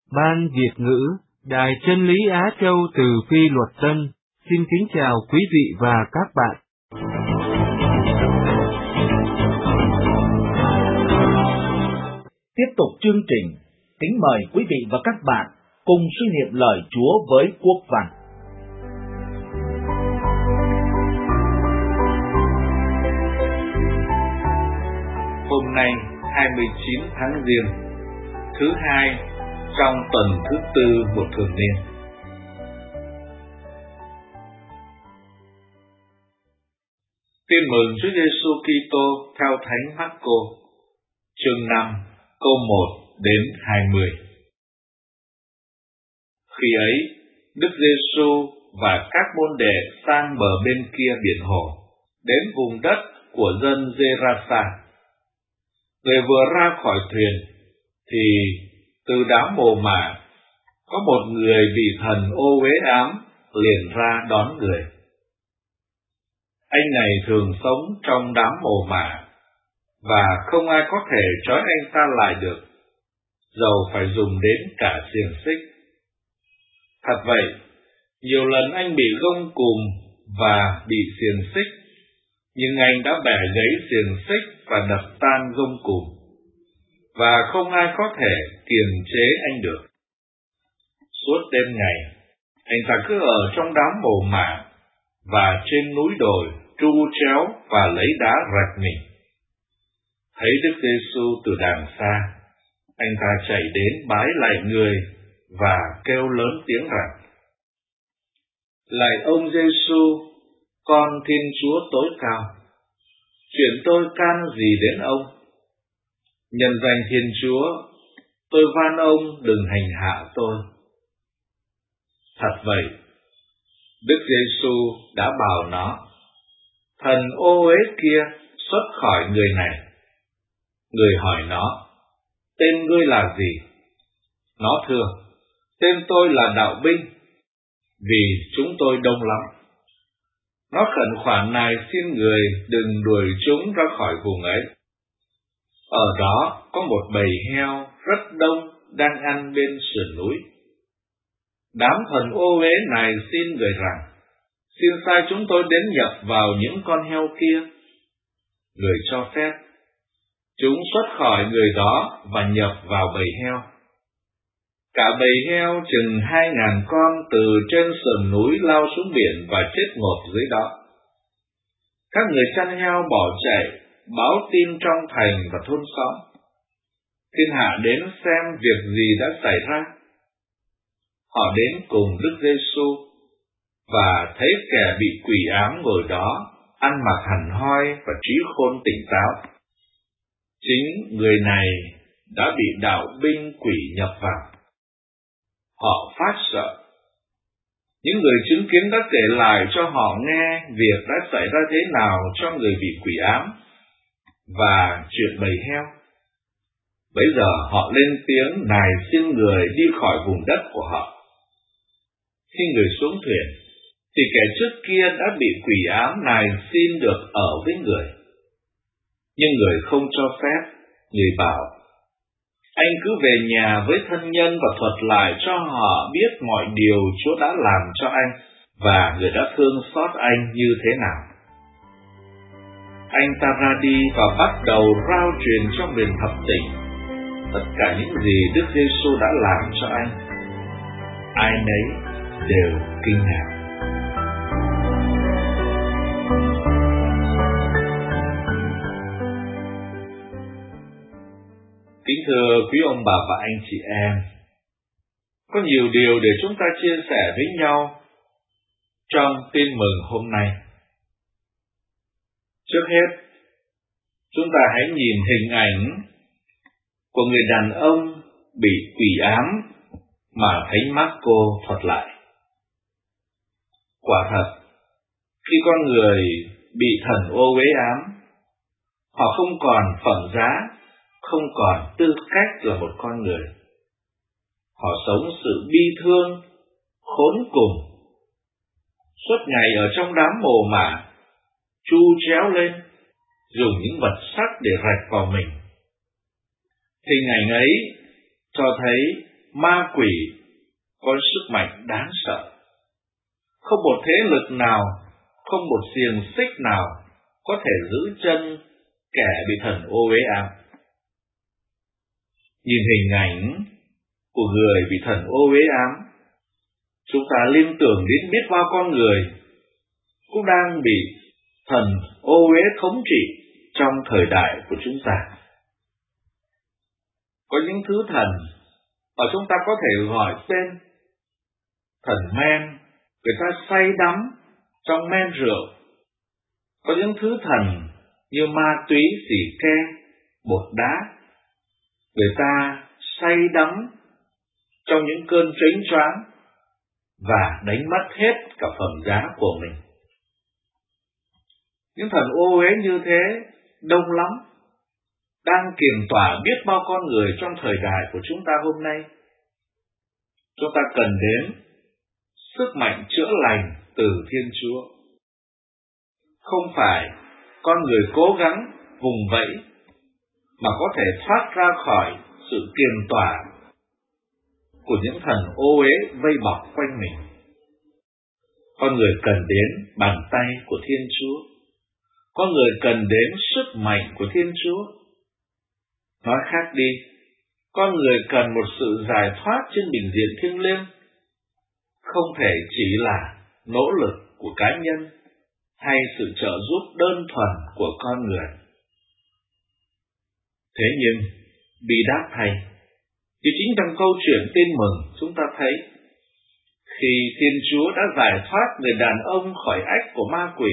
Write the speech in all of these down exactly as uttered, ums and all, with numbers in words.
Ban Việt ngữ, Đài Chân lý Á Châu từ Phi Luật Tân, xin kính chào quý vị và các bạn. Tiếp tục chương trình, kính mời quý vị và các bạn cùng suy niệm lời Chúa với Quốc Văn. Hôm nay hai mươi chín tháng Giêng, thứ hai trong tuần thứ tư một thường niên. Tin mừng Chúa Giêsu Kitô theo Thánh Mác-cô, chương năm, câu một đến hai mươi. Khi ấy, Đức Giêsu và các môn đệ sang bờ bên kia biển hồ, đến vùng đất của dân Gê-ra-sa. Người vừa ra khỏi thuyền, thì từ đám mồ mả có một người bị thần ô uế ám liền ra đón người. Anh này thường sống trong đám mồ mả, và không ai có thể trói anh ta lại được, dầu phải dùng đến cả xiềng xích. Thật vậy, nhiều lần anh bị gông cùm và bị xiềng xích, nhưng anh đã bẻ gãy xiềng xích và đập tan gông cùm, và không ai có thể kiềm chế anh được. Suốt đêm ngày, anh ta cứ ở trong đám mồ mả và trên núi đồi tru tréo và lấy đá rạch mình. Thấy Đức Giêsu từ đàng xa, anh ta chạy đến bái lạy người và kêu lớn tiếng rằng: Lạy ông Giêsu, con Thiên Chúa tối cao, chuyện tôi can gì đến ông? Nhân danh Thiên Chúa, tôi van ông đừng hành hạ tôi. Thật vậy, Đức Giêsu đã bảo nó: Thần ô uế kia xuất khỏi người này. Người hỏi nó: Tên ngươi là gì? Nó thưa: Tên tôi là Đạo Binh, vì chúng tôi đông lắm. Nó khẩn khoản nài xin người đừng đuổi chúng ra khỏi vùng ấy. Ở đó có một bầy heo rất đông đang ăn bên sườn núi. Đám thần ô uế này xin người rằng: Xin sai chúng tôi đến nhập vào những con heo kia. Người cho phép. Chúng xuất khỏi người đó và nhập vào bầy heo. Cả bầy heo chừng hai ngàn con từ trên sườn núi lao xuống biển và chết ngột dưới đó. Các người chăn heo bỏ chạy, báo tin trong thành và thôn xóm. Thiên hạ đến xem việc gì đã xảy ra. Họ đến cùng Đức Giêsu và thấy kẻ bị quỷ ám ngồi đó, ăn mặc hẳn hoi và trí khôn tỉnh táo. Chính người này đã bị đạo binh quỷ nhập vào. Họ phát sợ. Những người chứng kiến đã kể lại cho họ nghe việc đã xảy ra thế nào cho người bị quỷ ám và chuyện bầy heo. Bấy giờ họ lên tiếng nài xin người đi khỏi vùng đất của họ. Khi người xuống thuyền, thì kẻ trước kia đã bị quỷ ám nài xin được ở với người. Nhưng người không cho phép. Người bảo: Anh cứ về nhà với thân nhân và thuật lại cho họ biết mọi điều Chúa đã làm cho anh, và người đã thương xót anh như thế nào. Anh ta ra đi và bắt đầu rao truyền cho miền thập tỉnh tất cả những gì Đức Giêsu đã làm cho anh. Ai nấy đều kinh ngạc. Kính thưa quý ông bà và anh chị em, có nhiều điều để chúng ta chia sẻ với nhau trong tin mừng hôm nay. Trước hết, chúng ta hãy nhìn hình ảnh của người đàn ông bị quỷ ám mà Thánh Mác-cô thuật lại. Quả thật, khi con người bị thần ô uế ám, họ không còn phẩm giá, không còn tư cách là một con người. Họ sống sự bi thương, khốn cùng, suốt ngày ở trong đám mồ mả, chu chéo lên, dùng những vật sắc để rạch vào mình. Hình ảnh ấy cho thấy ma quỷ có sức mạnh đáng sợ. Không một thế lực nào, không một xiềng xích nào có thể giữ chân kẻ bị thần ô uế ám. Nhìn hình ảnh của người bị thần ô uế ám, chúng ta liên tưởng đến biết bao con người cũng đang bị thần ô uế thống trị trong thời đại của chúng ta. Có những thứ thần mà chúng ta có thể gọi tên thần men, người ta say đắm trong men rượu. Có những thứ thần như ma túy, xì ke, bột đá, người ta say đắm trong những cơn chánh choáng và đánh mất hết cả phẩm giá của mình. Những thần ô uế như thế đông lắm, đang kiềm tỏa biết bao con người trong thời đại của chúng ta hôm nay. Chúng ta cần đến sức mạnh chữa lành từ Thiên Chúa. Không phải con người cố gắng vùng vẫy mà có thể thoát ra khỏi sự kiềm tỏa của những thần ô uế vây bọc quanh mình. Con người cần đến bàn tay của Thiên Chúa. Con người cần đến sức mạnh của Thiên Chúa. Nói khác đi, con người cần một sự giải thoát trên bình diện thiêng liêng, không thể chỉ là nỗ lực của cá nhân hay sự trợ giúp đơn thuần của con người. Thế nhưng, bị đáp thay, thì chính trong câu chuyện tin mừng chúng ta thấy, khi Thiên Chúa đã giải thoát người đàn ông khỏi ách của ma quỷ,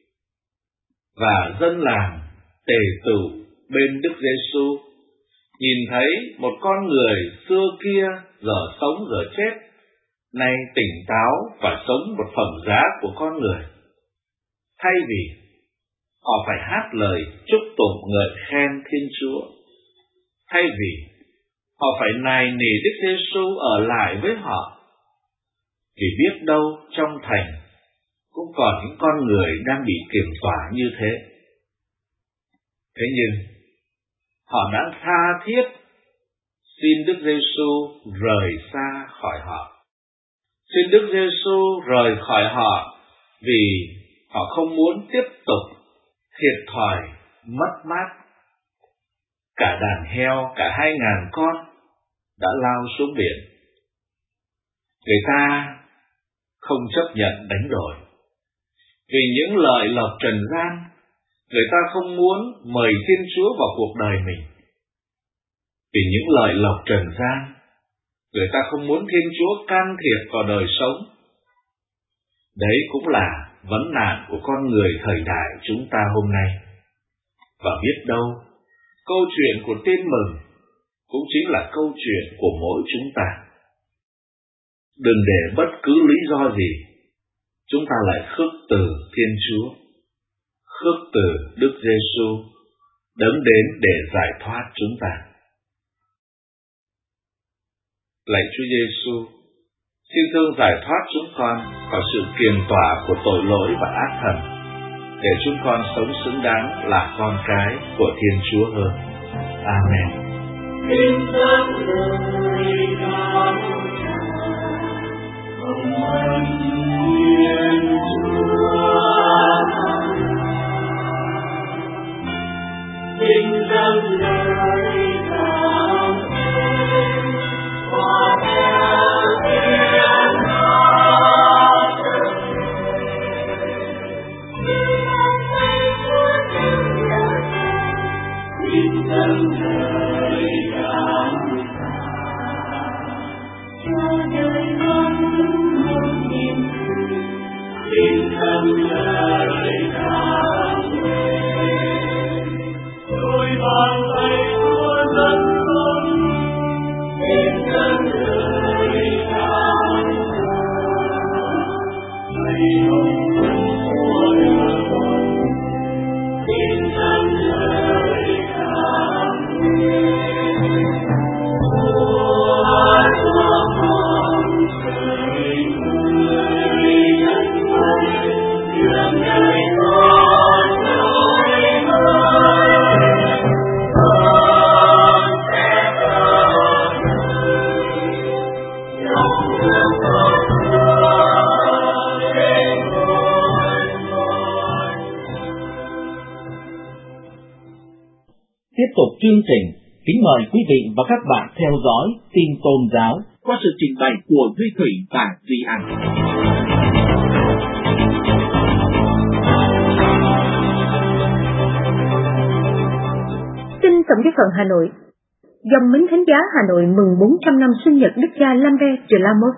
và dân làng tề tựu bên Đức Giêsu nhìn thấy một con người xưa kia giờ sống giờ chết, nay tỉnh táo và sống một phẩm giá của con người. Thay vì họ phải hát lời chúc tụng ngợi khen Thiên Chúa, thay vì họ phải nài nỉ Đức Giêsu ở lại với họ, vì biết đâu trong thành cũng còn những con người đang bị kiềm tỏa như thế. Thế nhưng họ đã tha thiết xin Đức Giêsu rời xa khỏi họ. Xin Đức Giêsu rời khỏi họ vì họ không muốn tiếp tục thiệt thòi, mất mát. Cả đàn heo, cả hai ngàn con đã lao xuống biển. Người ta không chấp nhận đánh đổi. Vì những lợi lộc trần gian, người ta không muốn mời Thiên Chúa vào cuộc đời mình. Vì những lợi lộc trần gian, người ta không muốn Thiên Chúa can thiệp vào đời sống. Đấy cũng là vấn nạn của con người thời đại chúng ta hôm nay. Và biết đâu, câu chuyện của tin mừng cũng chính là câu chuyện của mỗi chúng ta. Đừng để bất cứ lý do gì chúng ta lại khước từ Thiên Chúa, khước từ Đức Giêsu đấng đến để giải thoát chúng ta. Lạy Chúa Giêsu, xin thương giải thoát chúng con khỏi sự kiềm tỏa của tội lỗi và ác thần, để chúng con sống xứng đáng là con cái của Thiên Chúa hơn. Amen. Xin dâng lời cảm ơn qua theo tiếng hát xin dâng lời cảm cho đời con một niềm vui. Xin dâng lời cảm đôi bàn tay của dân con, xin dâng lời cảm thầy hồng của đời con, xin dâng lời cảm của chúa con trời người nhân ơi, đường đời con tiếp tục chương trình, kính mời quý vị và các bạn theo dõi tin tôn giáo qua sự trình bày của Duy Thủy và Duy An. Xin Tổng Giáo phận Hà Nội. Dòng Mến Thánh Giá Hà Nội mừng bốn trăm năm sinh nhật Đức cha Lambert de la Mothe.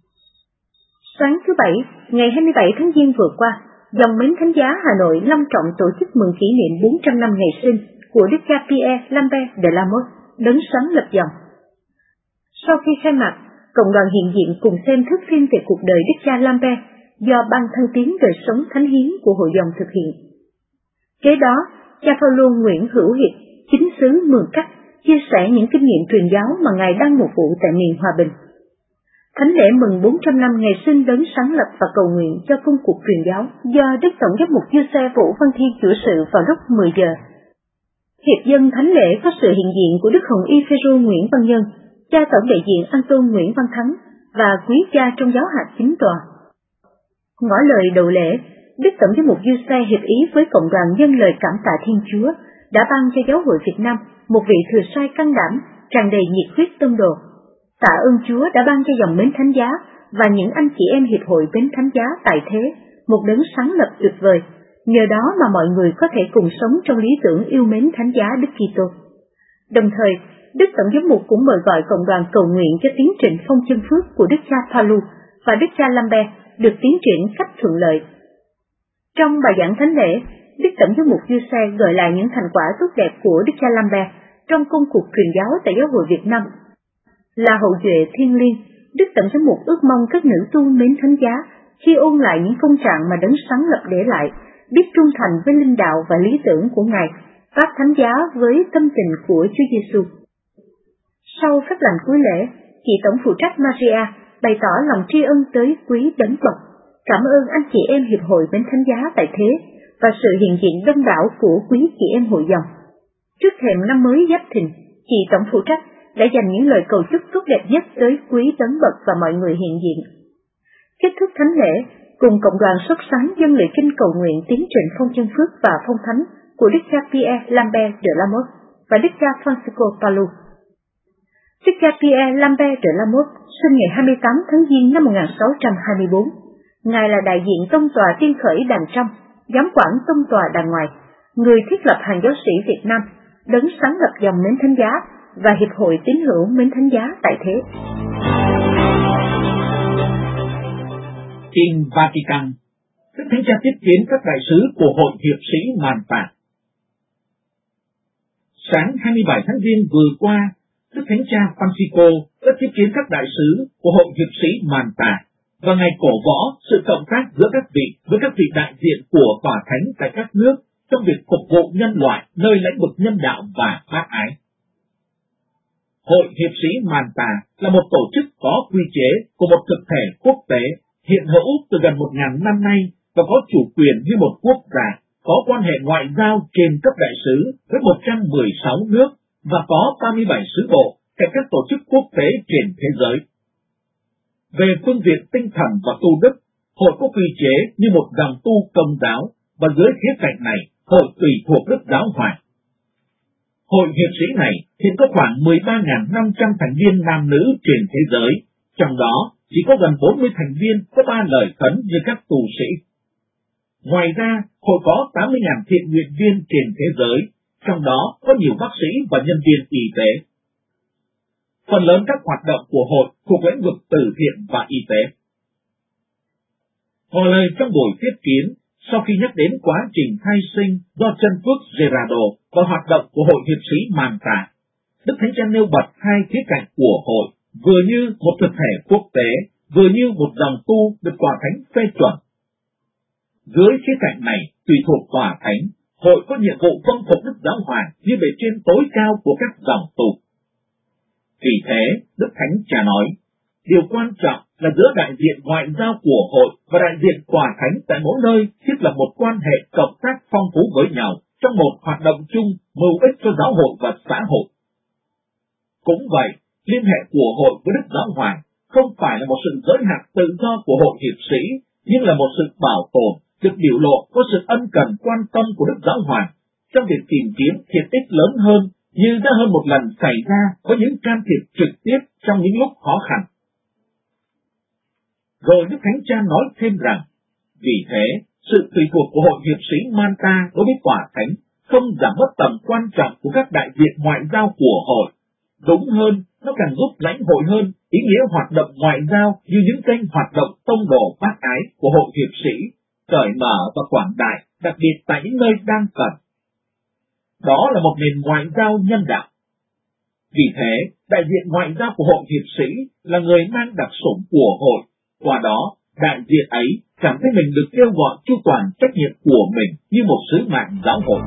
Sáng thứ Bảy, ngày hai mươi bảy tháng Giêng vừa qua, Dòng Mến Thánh Giá Hà Nội long trọng tổ chức mừng kỷ niệm bốn trăm năm ngày sinh của Đức cha Pierre Lambert de la Mothe, đấng sáng lập dòng. Sau khi khai mạc, cộng đoàn hiện diện cùng xem thước phim về cuộc đời Đức cha Lambert do Ban Thăng Tiến Đời Sống Thánh Hiến của Hội dòng thực hiện. Kế đó, cha Phaolô Nguyễn Hữu Hiệp, chính xứ Mường Cắt, chia sẻ những kinh nghiệm truyền giáo mà Ngài đang mục vụ tại miền Hòa Bình. Thánh lễ mừng bốn trăm năm ngày sinh đấng sáng lập và cầu nguyện cho công cuộc truyền giáo do Đức Tổng giám mục Giuse Vũ Văn Thiên chủ sự vào lúc mười giờ. Hiệp dân thánh lễ có sự hiện diện của Đức Hồng Y Phêrô Nguyễn Văn Nhân, cha tổng đại diện An Tôn Nguyễn Văn Thắng và quý cha trong giáo hạt chính tòa. Ngỏ lời đầu lễ, Đức Tổng giám mục Giuse hiệp ý với cộng đoàn dâng lời cảm tạ Thiên Chúa đã ban cho giáo hội Việt Nam một vị thừa sai can đảm, tràn đầy nhiệt huyết tông đồ. Tạ ơn Chúa đã ban cho dòng Mến Thánh Giá và những anh chị em hiệp hội Mến Thánh Giá tại thế một đấng sáng lập tuyệt vời, nhờ đó mà mọi người có thể cùng sống trong lý tưởng yêu mến Thánh Giá Đức Kitô. Đồng thời, Đức Tổng giám mục cũng mời gọi cộng đoàn cầu nguyện cho tiến trình phong chân phước của Đức cha Phaolô và Đức cha Lambert được tiến triển cách thuận lợi. Trong bài giảng thánh lễ, Đức Tổng giám mục Giuse gợi lại những thành quả tốt đẹp của Đức cha Lambert trong công cuộc truyền giáo tại giáo hội Việt Nam. Là hậu duệ thiêng liêng, Đức Tổng giám mục ước mong các nữ tu mến Thánh Giá khi ôn lại những công trạng mà đấng sáng lập để lại, biết trung thành với linh đạo và lý tưởng của Ngài, phát Thánh Giá với tâm tình của Chúa Giêsu. Sau phép lành cuối lễ, chị tổng phụ trách Maria bày tỏ lòng tri ân tới quý đấng bậc, cảm ơn anh chị em hiệp hội Mến Thánh Giá tại thế và sự hiện diện đông đảo của quý chị em hội dòng. Trước thềm năm mới Giáp Thìn, chị tổng phụ trách đã dành những lời cầu chúc tốt đẹp nhất tới quý đấng bậc và mọi người hiện diện. Kết thúc thánh lễ, cùng cộng đoàn sốt sáng dâng lời kinh cầu nguyện tiến trình phong chân phước và phong thánh của Đức cha Pierre Lambert de la Mothe và Đức cha Francisco Palu. Đức cha Pierre Lambert de la Mothe sinh ngày hai mươi tám tháng Giêng năm một nghìn sáu trăm hai mươi bốn. Ngài là đại diện tông tòa Tiên Khởi Đàn Trong, giám quản tông tòa Đàn Ngoài, người thiết lập hàng giáo sĩ Việt Nam, đấng sáng lập dòng Mến Thánh Giá và Hiệp hội Tín hữu Mến Thánh Giá tại thế. Tin Vatican. Đức Thánh Cha tiếp kiến các đại sứ của Hội Hiệp sĩ Manta. Sáng hai mươi bảy tháng Giêng vừa qua, Đức Thánh Cha Francisco đã tiếp kiến các đại sứ của Hội Hiệp sĩ Manta và Ngài cổ võ sự cộng tác giữa các vị với các vị đại diện của Tòa Thánh tại các nước trong việc phục vụ nhân loại nơi lĩnh vực nhân đạo và bác ái. Hội Hiệp sĩ Manta là một tổ chức có quy chế của một thực thể quốc tế hiện hữu từ gần một nghìn năm nay và có chủ quyền như một quốc gia, có quan hệ ngoại giao trên cấp đại sứ với một trăm mười sáu nước và có ba mươi bảy sứ bộ tại các tổ chức quốc tế trên thế giới. Về phương diện tinh thần và tu đức, hội có quy chế như một dòng tu công giáo và dưới khía cạnh này, hội tùy thuộc Đức Giáo Hoàng. Hội hiệp sĩ này hiện có khoảng mười ba nghìn năm trăm thành viên nam nữ trên thế giới, trong đó chỉ có gần bốn mươi thành viên có ba lời khấn như các tu sĩ. Ngoài ra, hội có tám mươi nghìn thiện nguyện viên trên thế giới, trong đó có nhiều bác sĩ và nhân viên y tế. Phần lớn các hoạt động của hội thuộc lĩnh vực từ thiện và y tế. Ngỏ lời trong buổi tiếp kiến, sau khi nhắc đến quá trình khai sinh do chân phước Gerardo và hoạt động của Hội Hiệp sĩ Manta, Đức Thánh Cha nêu bật hai khía cạnh của hội, vừa như một thực thể quốc tế, vừa như một dòng tu được Tòa Thánh phê chuẩn. Dưới khía cạnh này, tùy thuộc Tòa Thánh, hội có nhiệm vụ vâng phục Đức Giáo Hoàng như bề trên tối cao của các dòng tu. Vì thế, Đức Thánh Cha nói, điều quan trọng là giữa đại diện ngoại giao của hội và đại diện Tòa Thánh tại mỗi nơi thiết lập một quan hệ cộng tác phong phú với nhau trong một hoạt động chung mưu ích cho giáo hội và xã hội. Cũng vậy, liên hệ của hội với Đức Giáo Hoàng không phải là một sự giới hạn tự do của hội hiệp sĩ, nhưng là một sự bảo tồn, được biểu lộ có sự ân cần quan tâm của Đức Giáo Hoàng trong việc tìm kiếm thiện ích lớn hơn như đã hơn một lần xảy ra có những can thiệp trực tiếp trong những lúc khó khăn. Rồi Đức Thánh Cha nói thêm rằng, vì thế, sự tùy thuộc của Hội Hiệp sĩ Malta đối với Tòa Thánh không giảm mất tầm quan trọng của các đại diện ngoại giao của hội. Đúng hơn, nó càng giúp lãnh hội hơn ý nghĩa hoạt động ngoại giao như những kênh hoạt động tông đồ bác ái của Hội Hiệp sĩ, cởi mở và quảng đại, đặc biệt tại những nơi đang cần. Đó là một nền ngoại giao nhân đạo. Vì thế, đại diện ngoại giao của Hội Hiệp sĩ là người mang đặc sủng của hội. Qua đó, đại diện ấy cảm thấy mình được kêu gọi chu toàn trách nhiệm của mình như một sứ mạng giáo hội.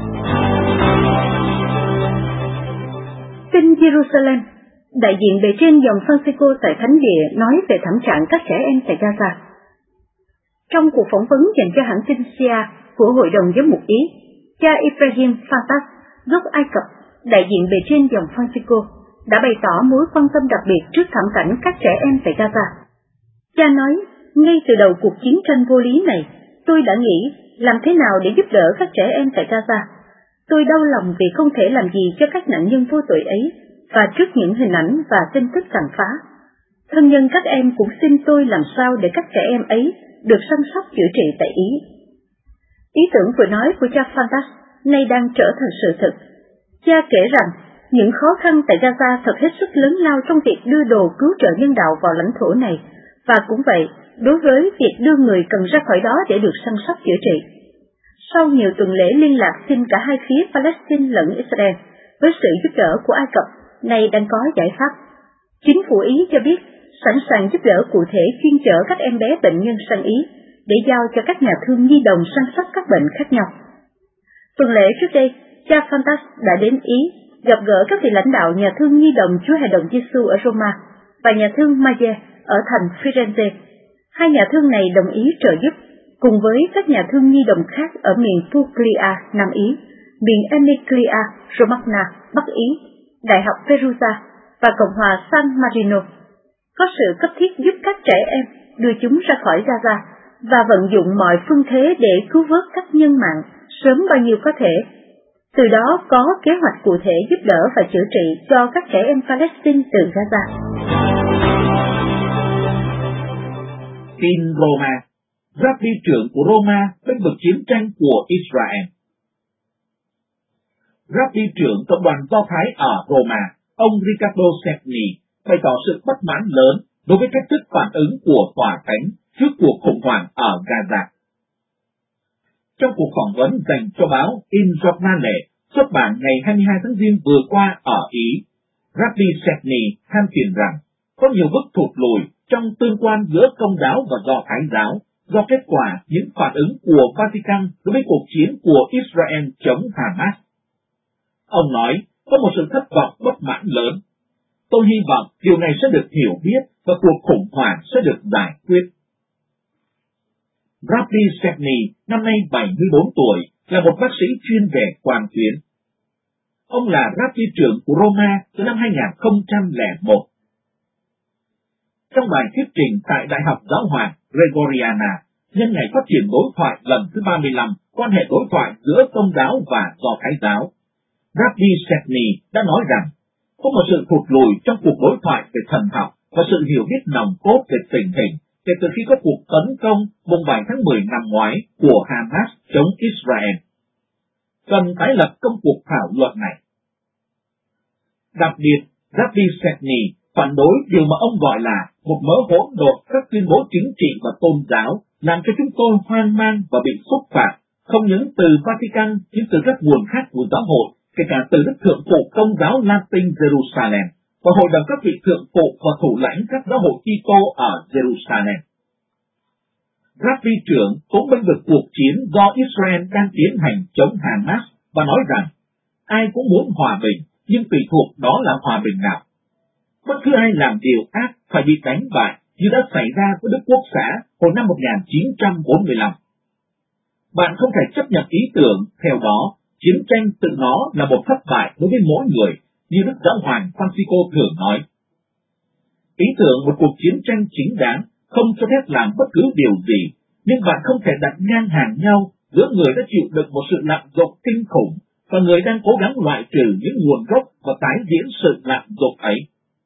Kinh Jerusalem, đại diện bề trên dòng Francisco tại Thánh Địa nói về thảm trạng các trẻ em tại Gaza. Trong cuộc phỏng vấn dành cho hãng tin Sia của Hội đồng Giám mục Ý, cha Ibrahim Fantas, gốc Ai Cập, đại diện bề trên dòng Francisco, đã bày tỏ mối quan tâm đặc biệt trước thảm cảnh các trẻ em tại Gaza. Cha nói, ngay từ đầu cuộc chiến tranh vô lý này, tôi đã nghĩ làm thế nào để giúp đỡ các trẻ em tại Gaza. Tôi đau lòng vì không thể làm gì cho các nạn nhân vô tội ấy, và trước những hình ảnh và tin tức tàn phá. Thân nhân các em cũng xin tôi làm sao để các trẻ em ấy được săn sóc chữa trị tại Ý. Ý tưởng vừa nói của cha Fantas nay đang trở thành sự thật. Cha kể rằng, những khó khăn tại Gaza thật hết sức lớn lao trong việc đưa đồ cứu trợ nhân đạo vào lãnh thổ này, và cũng vậy, đối với việc đưa người cần ra khỏi đó để được săn sóc chữa trị. Sau nhiều tuần lễ liên lạc xin cả hai phía Palestine lẫn Israel, với sự giúp đỡ của Ai Cập, nay đang có giải pháp. Chính phủ Ý cho biết sẵn sàng giúp đỡ cụ thể chuyên chở các em bé bệnh nhân sang Ý, để giao cho các nhà thương nhi đồng săn sóc các bệnh khác nhau. Tuần lễ trước đây, cha Fantas đã đến Ý, gặp gỡ các vị lãnh đạo nhà thương nhi đồng Chúa Hài Đồng Giêsu ở Roma và nhà thương Maie ở thành Firenze. Hai nhà thương này đồng ý trợ giúp, cùng với các nhà thương nhi đồng khác ở miền Puglia, Nam Ý, miền Emilia Romagna, Bắc Ý, Đại học Perugia và Cộng hòa San Marino. Có sự cấp thiết giúp các trẻ em đưa chúng ra khỏi Gaza và vận dụng mọi phương thế để cứu vớt các nhân mạng sớm bao nhiêu có thể. Từ đó có kế hoạch cụ thể giúp đỡ và chữa trị cho các trẻ em Palestine từ Gaza. Tin Roma, Rabbi trưởng của Roma bên vực chiến tranh của Israel. Rabbi trưởng cộng đoàn Do Thái ở Roma, ông Riccardo Segni, bày tỏ sự bất mãn lớn đối với cách thức phản ứng của Tòa Thánh trước cuộc khủng hoảng ở Gaza. Trong cuộc phỏng vấn dành cho báo In Giornale xuất bản ngày hai mươi hai tháng Giêng vừa qua ở Ý, Rabbi Segni than phiền rằng có nhiều bước thụt lùi trong tương quan giữa Công giáo và Do Thái giáo do kết quả những phản ứng của Vatican đối với cuộc chiến của Israel chống Hamas. Ông nói có một sự thất vọng bất mãn lớn. Tôi hy vọng điều này sẽ được hiểu biết và cuộc khủng hoảng sẽ được giải quyết. Rabbi Segni năm nay bảy mươi bốn tuổi, là một bác sĩ chuyên về quan tuyến. Ông là Rabbi trưởng của Roma từ năm hai nghìn không trăm lẻ một. Trong bài thuyết trình tại Đại học Giáo hoàng Gregoriana nhân ngày phát triển đối thoại lần thứ ba mươi lăm quan hệ đối thoại giữa Công giáo và Do Thái giáo, Rabbi Segni đã nói rằng có một sự thụt lùi trong cuộc đối thoại về thần học và sự hiểu biết nòng cốt về tình hình kể từ khi có cuộc tấn công mùng bảy tháng mười năm ngoái của Hamas chống Israel. Cần tái lập công cuộc thảo luận này. Đặc biệt, Rabbi Segni phản đối điều mà ông gọi là một mớ hỗn độn các tuyên bố chính trị và tôn giáo, làm cho chúng tôi hoang mang và bị xúc phạm, không những từ Vatican nhưng từ các nguồn khác của giáo hội, kể cả từ Đức Thượng phụ Công giáo Latin Jerusalem và Hội đồng các vị thượng phụ và thủ lãnh các giáo hội Kitô ở Jerusalem. Rabbi trưởng cũng bênh vực cuộc chiến do Israel đang tiến hành chống Hamas và nói rằng ai cũng muốn hòa bình, nhưng tùy thuộc đó là hòa bình nào. Bất cứ ai làm điều ác phải bị đánh bại như đã xảy ra với Đức Quốc xã hồi năm một nghìn chín trăm bốn mươi lăm. Bạn không thể chấp nhận ý tưởng theo đó chiến tranh tự nó là một thất bại đối với mỗi người, như Đức Giáo hoàng Francisco thường nói. Ý tưởng một cuộc chiến tranh chính đáng không cho phép làm bất cứ điều gì, nhưng bạn không thể đặt ngang hàng nhau giữa người đã chịu đựng một sự lạm dụng kinh khủng và người đang cố gắng loại trừ những nguồn gốc và tái diễn sự lạm dụng ấy.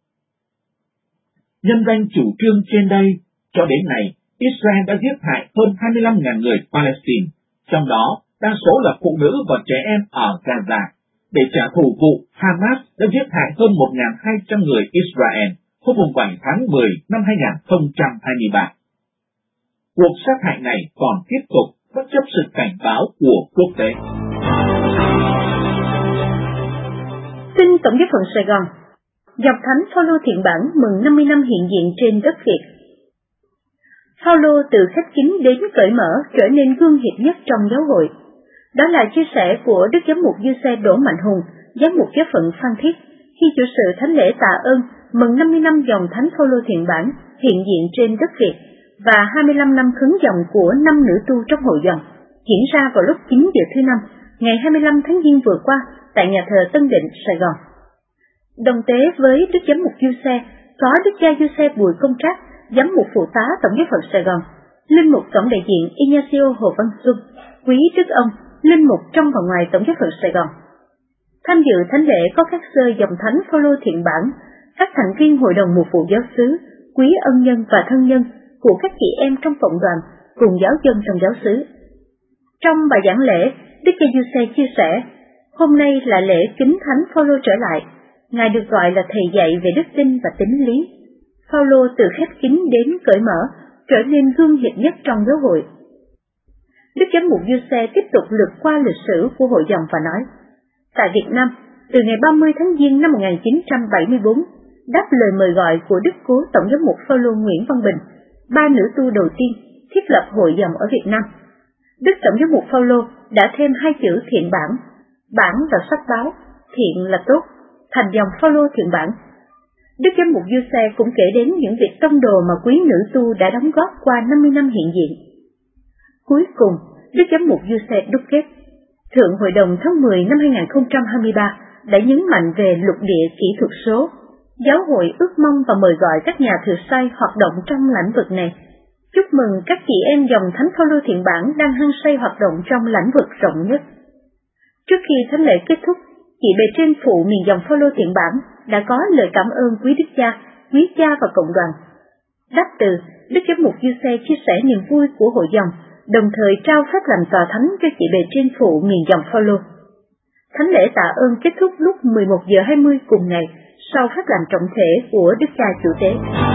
Nhân danh chủ trương trên đây, cho đến nay, Israel đã giết hại hơn hai mươi lăm nghìn người Palestine, trong đó đa số là phụ nữ và trẻ em ở Gaza, để trả thù vụ Hamas đã giết hại hơn một nghìn hai trăm người Israel hôm bảy tháng mười năm hai nghìn không trăm hai mươi ba. Cuộc sát hại này còn tiếp tục bất chấp sự cảnh báo của quốc tế. Tin Tổng giáo phận Sài Gòn, dòng thánh Phaolô Thiện Bản mừng năm mươi năm hiện diện trên đất Việt. Phaolô từ khép kín đến cởi mở trở nên gương hiệp nhất trong giáo hội. Đó là chia sẻ của Đức Giám mục Giuse Đỗ Mạnh Hùng, giám mục giáo phận Phan Thiết, khi chủ sự thánh lễ tạ ơn mừng năm mươi năm dòng thánh Phaolô Thiện Bản hiện diện trên đất Việt và hai mươi lăm năm khấn dòng của năm nữ tu trong hội dòng, diễn ra vào lúc chín giờ thứ năm, ngày hai mươi lăm tháng Giêng vừa qua tại nhà thờ Tân Định, Sài Gòn. Đồng tế với Đức Giám mục Giuse có Đức cha Giuse Bùi Công Trác, giám mục phụ tá Tổng giáo phận Sài Gòn, linh mục tổng đại diện Ignacio Hồ Văn Xuân, quý đức ông, linh mục trong và ngoài Tổng giáo phận Sài Gòn. Tham dự thánh lễ có các sơ dòng thánh Phaolô Thiện Bản, các thành viên hội đồng mục vụ giáo xứ, quý ân nhân và thân nhân của các chị em trong cộng đoàn cùng giáo dân trong giáo xứ. Trong bài giảng lễ, Đức cha Giuse chia sẻ, hôm nay là lễ kính thánh Phaolô trở lại. Ngài được gọi là thầy dạy về đức tin và tín lý. Phaolô từ khép kín đến cởi mở, trở nên gương hiệp nhất trong giáo hội. Đức Giám mục Giuse tiếp tục lược qua lịch sử của hội dòng và nói, tại Việt Nam, từ ngày ba mươi tháng Giêng năm một nghìn chín trăm bảy mươi tư, đáp lời mời gọi của Đức Cố Tổng giám mục Phaolô Nguyễn Văn Bình, ba nữ tu đầu tiên thiết lập hội dòng ở Việt Nam. Đức Tổng giám mục Phaolô đã thêm hai chữ thiện bản, bản là sách báo, thiện là tốt, thành dòng Phaolô Thiện Bản. Đức Giám mục Giuse cũng kể đến những việc tông đồ mà quý nữ tu đã đóng góp qua năm mươi năm hiện diện. Cuối cùng, Đức Giám mục Giuse đúc kết, Thượng Hội đồng tháng mười năm hai nghìn không trăm hai mươi ba đã nhấn mạnh về lục địa kỹ thuật số. Giáo hội ước mong và mời gọi các nhà thừa sai hoạt động trong lĩnh vực này. Chúc mừng các chị em dòng thánh Phaolô Thiện Bản đang hăng say hoạt động trong lĩnh vực rộng nhất. Trước khi thánh lễ kết thúc, chị bề trên phụ miền dòng Phaolô Thiện Bản đã có lời cảm ơn quý đức cha, quý cha và cộng đoàn. Đáp từ, Đức Giám mục Giuse chia sẻ niềm vui của hội dòng, đồng thời trao phép làm tòa thánh cho chị bề trên phụ miền dòng Phaolô. Thánh lễ tạ ơn kết thúc lúc mười một giờ hai mươi cùng ngày, sau phép làm trọng thể của đức cha chủ tế.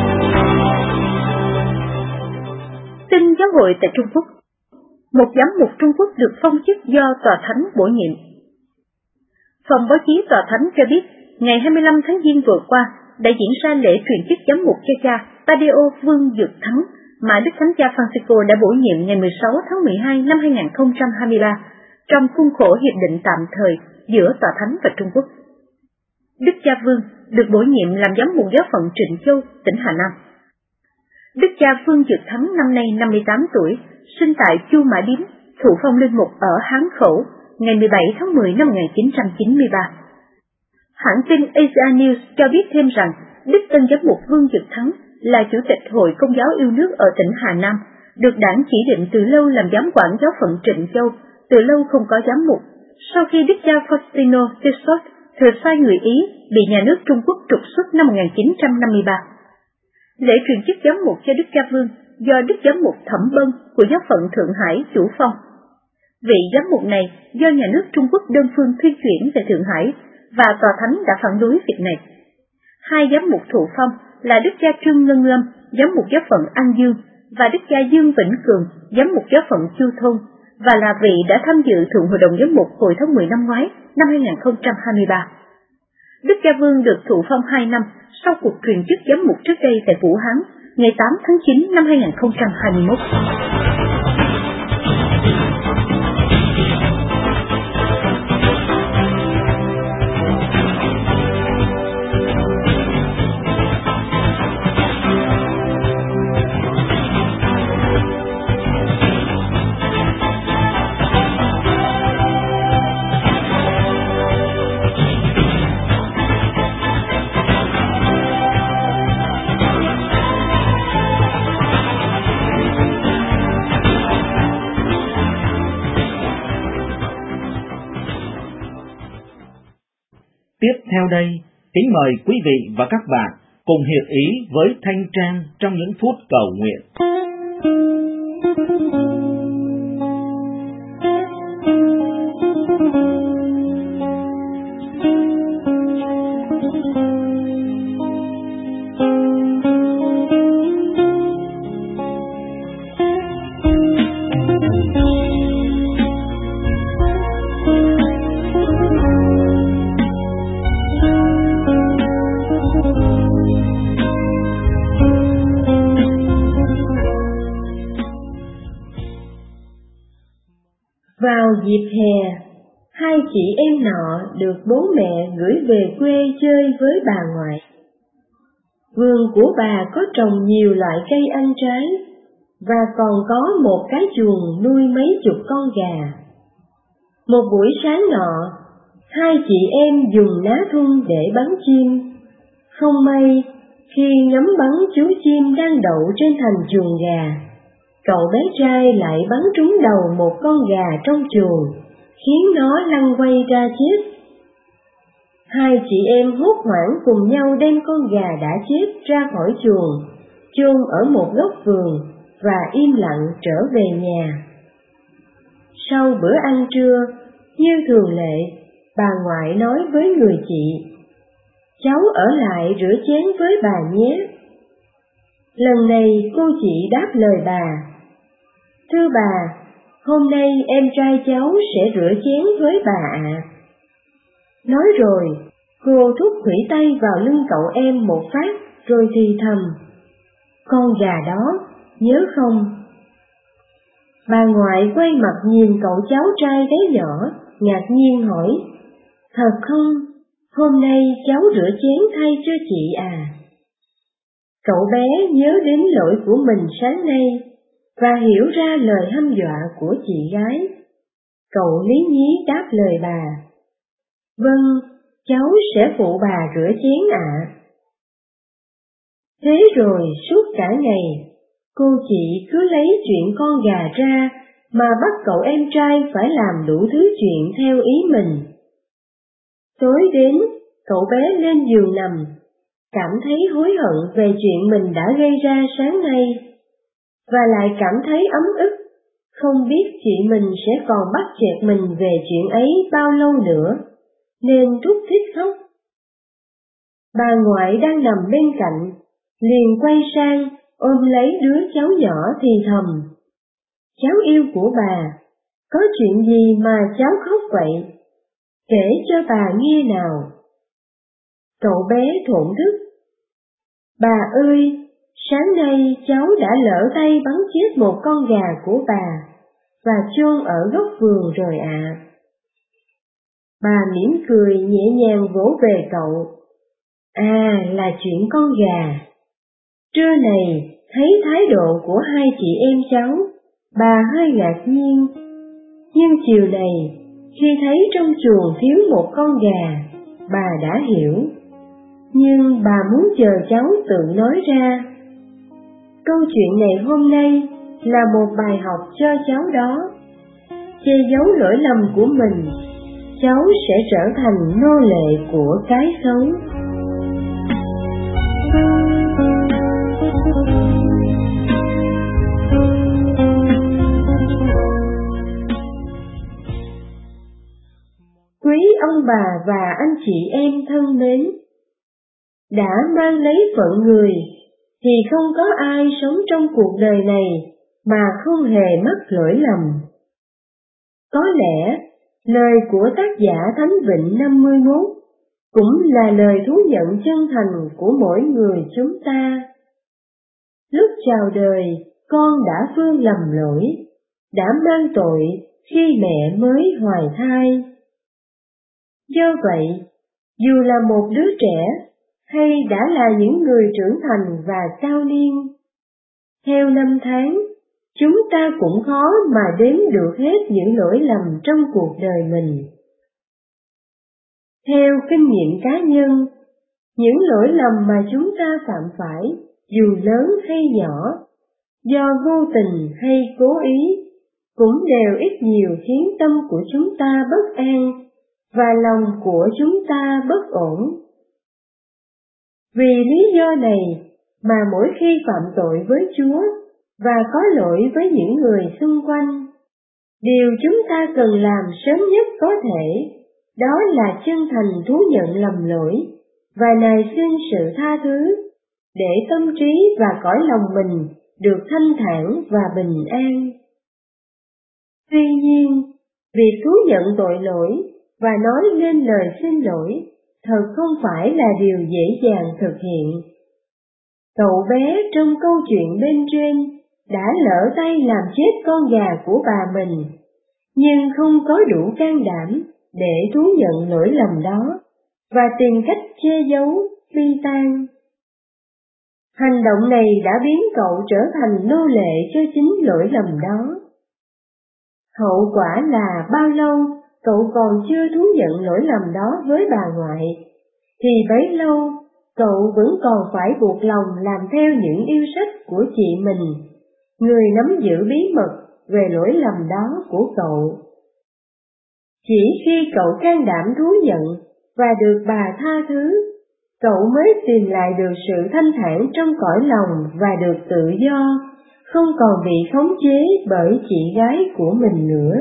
Tin giáo hội tại Trung Quốc. Một giám mục Trung Quốc được phong chức do tòa thánh bổ nhiệm. Phòng báo chí tòa thánh cho biết, ngày hai mươi lăm tháng Giêng vừa qua đã diễn ra lễ truyền chức giám mục cho cha Tadeo Vương Dược Thắng mà Đức Thánh cha Francisco đã bổ nhiệm ngày mười sáu tháng mười hai năm hai nghìn không trăm hai mươi ba trong khuôn khổ hiệp định tạm thời giữa tòa thánh và Trung Quốc. Đức cha Vương được bổ nhiệm làm giám mục giáo phận Trịnh Châu, tỉnh Hà Nam. Đức cha Vương Dược Thắng năm nay năm mươi tám tuổi, sinh tại Chu Mã Điếm, thụ phong linh mục ở Hán Khẩu, ngày mười bảy tháng mười năm một nghìn chín trăm chín mươi ba. Hãng tin Asia News cho biết thêm rằng Đức Tân Giám mục Vương Dược Thắng là chủ tịch Hội Công giáo yêu nước ở tỉnh Hà Nam, được đảng chỉ định từ lâu làm giám quản giáo phận Trịnh Châu, từ lâu không có giám mục, sau khi Đức cha Faustino Tesot thừa sai người Ý bị nhà nước Trung Quốc trục xuất năm một nghìn chín trăm năm mươi ba. Lễ truyền chức giám mục cho Đức cha Vương do Đức Giám mục Thẩm Bân của giáo phận Thượng Hải chủ phong. Vị giám mục này do nhà nước Trung Quốc đơn phương thuyên chuyển về Thượng Hải và tòa thánh đã phản đối việc này. Hai giám mục thụ phong là Đức cha Trương Ngân Lâm, giám mục giáo phận An Dương, và Đức cha Dương Vĩnh Cường, giám mục giáo phận Chu Thôn, và là vị đã tham dự Thượng Hội đồng Giám mục hồi tháng mười năm ngoái, năm hai nghìn không trăm hai mươi ba. Đức cha Vương được thụ phong hai năm sau cuộc truyền chức giám mục trước đây tại Vũ Hán, ngày tám tháng chín năm hai nghìn không trăm hai mươi mốt. Tiếp theo đây, kính mời quý vị và các bạn cùng hiệp ý với Thanh Trang trong những phút cầu nguyện. Vào dịp hè, hai chị em nọ được bố mẹ gửi về quê chơi với bà ngoại. Vườn của bà có trồng nhiều loại cây ăn trái, và còn có một cái chuồng nuôi mấy chục con gà. Một buổi sáng nọ, hai chị em dùng ná thun để bắn chim. Không may, khi ngắm bắn chú chim đang đậu trên thành chuồng gà, cậu bé trai lại bắn trúng đầu một con gà trong chuồng, khiến nó lăn quay ra chết. Hai chị em hốt hoảng cùng nhau đem con gà đã chết ra khỏi chuồng, chôn ở một góc vườn và im lặng trở về nhà. Sau bữa ăn trưa, như thường lệ, bà ngoại nói với người chị: "Cháu ở lại rửa chén với bà nhé." Lần này cô chị đáp lời bà: "Thưa bà, hôm nay em trai cháu sẽ rửa chén với bà ạ." Nói rồi, cô thúc khủy tay vào lưng cậu em một phát, rồi thì thầm: "Con gà đó, nhớ không?" Bà ngoại quay mặt nhìn cậu cháu trai bé nhỏ, ngạc nhiên hỏi: "Thật không? Hôm nay cháu rửa chén thay cho chị à?" Cậu bé nhớ đến lỗi của mình sáng nay, và hiểu ra lời hăm dọa của chị gái. Cậu lý nhí đáp lời bà: "Vâng, cháu sẽ phụ bà rửa chén ạ." Thế rồi suốt cả ngày, cô chị cứ lấy chuyện con gà ra mà bắt cậu em trai phải làm đủ thứ chuyện theo ý mình. Tối đến, cậu bé lên giường nằm, cảm thấy hối hận về chuyện mình đã gây ra sáng nay, và lại cảm thấy ấm ức, không biết chị mình sẽ còn bắt chẹt mình về chuyện ấy bao lâu nữa, nên thút thít khóc. Bà ngoại đang nằm bên cạnh, liền quay sang ôm lấy đứa cháu nhỏ thì thầm: "Cháu yêu của bà, có chuyện gì mà cháu khóc vậy? Kể cho bà nghe nào." Cậu bé thổn thức: "Bà ơi, sáng nay cháu đã lỡ tay bắn chết một con gà của bà, và chôn ở góc vườn rồi ạ." Bà mỉm cười nhẹ nhàng vỗ về cậu: "À, là chuyện con gà." Trưa này, thấy thái độ của hai chị em cháu, bà hơi ngạc nhiên. Nhưng chiều này, khi thấy trong chuồng thiếu một con gà, bà đã hiểu. Nhưng bà muốn chờ cháu tự nói ra. Câu chuyện này hôm nay là một bài học cho cháu đó. Che giấu lỗi lầm của mình, cháu sẽ trở thành nô lệ của cái xấu. Quý ông bà và anh chị em thân mến, đã mang lấy phận người thì không có ai sống trong cuộc đời này mà không hề mắc lỗi lầm. Có lẽ lời của tác giả Thánh Vịnh năm mươi mốt cũng là lời thú nhận chân thành của mỗi người chúng ta. Lúc chào đời, con đã phương lầm lỗi, đã mang tội khi mẹ mới hoài thai. Do vậy, dù là một đứa trẻ hay đã là những người trưởng thành và cao niên, theo năm tháng, chúng ta cũng khó mà đếm được hết những lỗi lầm trong cuộc đời mình. Theo kinh nghiệm cá nhân, những lỗi lầm mà chúng ta phạm phải, dù lớn hay nhỏ, do vô tình hay cố ý, cũng đều ít nhiều khiến tâm của chúng ta bất an và lòng của chúng ta bất ổn. Vì lý do này mà mỗi khi phạm tội với Chúa và có lỗi với những người xung quanh, điều chúng ta cần làm sớm nhất có thể, đó là chân thành thú nhận lầm lỗi và nài xin sự tha thứ, để tâm trí và cõi lòng mình được thanh thản và bình an. Tuy nhiên, việc thú nhận tội lỗi và nói lên lời xin lỗi thật không phải là điều dễ dàng thực hiện. Cậu bé trong câu chuyện bên trên đã lỡ tay làm chết con gà của bà mình, nhưng không có đủ can đảm để thú nhận lỗi lầm đó và tìm cách che giấu, phi tan. Hành động này đã biến cậu trở thành nô lệ cho chính lỗi lầm đó. Hậu quả là bao lâu cậu còn chưa thú nhận lỗi lầm đó với bà ngoại, thì bấy lâu cậu vẫn còn phải buộc lòng làm theo những yêu sách của chị mình, người nắm giữ bí mật về lỗi lầm đó của cậu. Chỉ khi cậu can đảm thú nhận và được bà tha thứ, cậu mới tìm lại được sự thanh thản trong cõi lòng và được tự do, không còn bị khống chế bởi chị gái của mình nữa.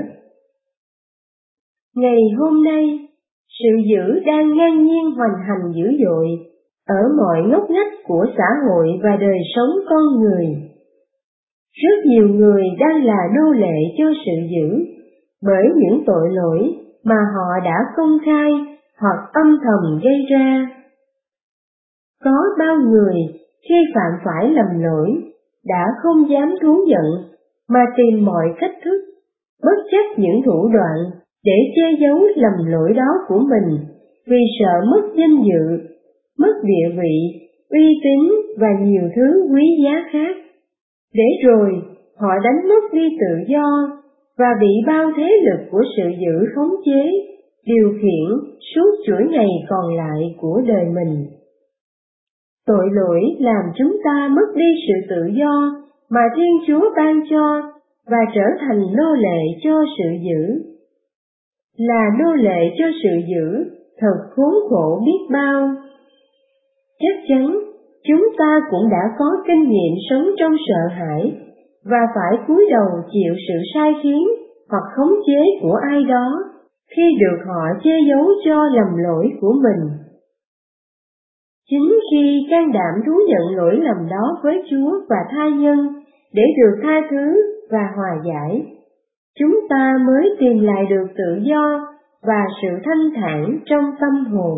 Ngày hôm nay, sự dữ đang ngang nhiên hoành hành dữ dội ở mọi ngóc ngách của xã hội và đời sống con người. Rất nhiều người đang là nô lệ cho sự dữ bởi những tội lỗi mà họ đã công khai hoặc âm thầm gây ra. Có bao người khi phạm phải lầm lỗi đã không dám thú nhận mà tìm mọi cách thức, bất chấp những thủ đoạn để che giấu lầm lỗi đó của mình vì sợ mất danh dự, mất địa vị, uy tín và nhiều thứ quý giá khác. Để rồi họ đánh mất đi tự do và bị bao thế lực của sự dữ khống chế, điều khiển suốt chuỗi ngày còn lại của đời mình. Tội lỗi làm chúng ta mất đi sự tự do mà Thiên Chúa ban cho và trở thành nô lệ cho sự dữ. Là nô lệ cho sự dữ thật khốn khổ biết bao. Chắc chắn chúng ta cũng đã có kinh nghiệm sống trong sợ hãi và phải cúi đầu chịu sự sai khiến hoặc khống chế của ai đó khi được họ che giấu cho lầm lỗi của mình. Chính khi can đảm thú nhận lỗi lầm đó với Chúa và tha nhân để được tha thứ và hòa giải, chúng ta mới tìm lại được tự do và sự thanh thản trong tâm hồn.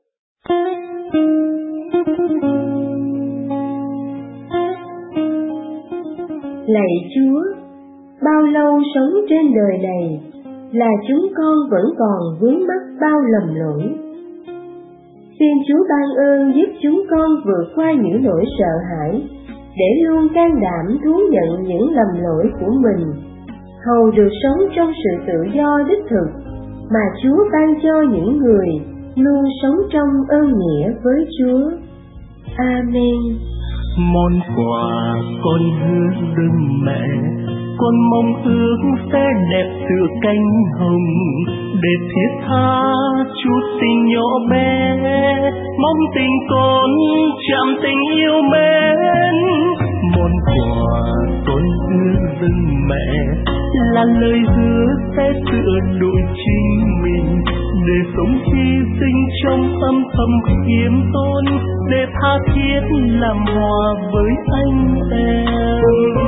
Lạy Chúa, bao lâu sống trên đời này là chúng con vẫn còn vướng mắc bao lầm lỗi. Xin Chúa ban ơn giúp chúng con vượt qua những nỗi sợ hãi, để luôn can đảm thú nhận những lầm lỗi của mình, hầu được sống trong sự tự do đích thực mà Chúa ban cho những người luôn sống trong ơn nghĩa với Chúa. Amen. Món quà con hứa đừng mẹ, con mong ước sẽ đẹp tựa cánh hồng, để thiết tha chút tình nhỏ bé, mong tình con chạm tình yêu mến. Món quà con hứa đừng mẹ là lời hứa sẽ tựa đội chính mình, để sống hy sinh trong âm thầm khiêm tốn, để tha thiết làm hòa với anh em.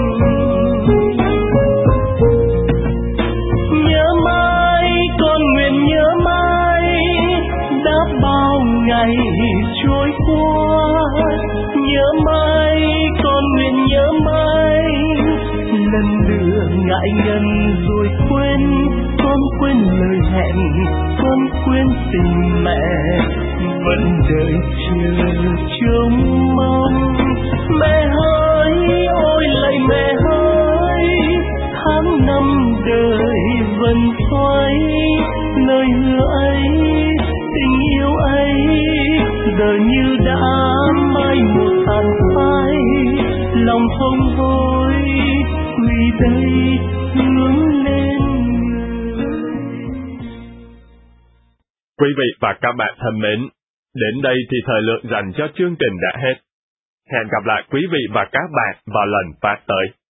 Nhớ mãi, con nguyện nhớ mãi, đã bao ngày trôi qua. Nhớ mãi, con nguyện nhớ mãi, lần nữa ngại ngần rồi quên. Con quên lời hẹn, con quên tình mẹ, vẫn đợi chờ trông mong. Mẹ hỡi, ôi lạy mẹ hỡi, tháng năm đời vẫn xoay, lời hứa ấy, tình yêu ấy, đời như đã mai một tàn phai. Lòng không hối quy đây hướng lên. Quý vị và các bạn thân mến, đến đây thì thời lượng dành cho chương trình đã hết. Hẹn gặp lại quý vị và các bạn vào lần phát tới.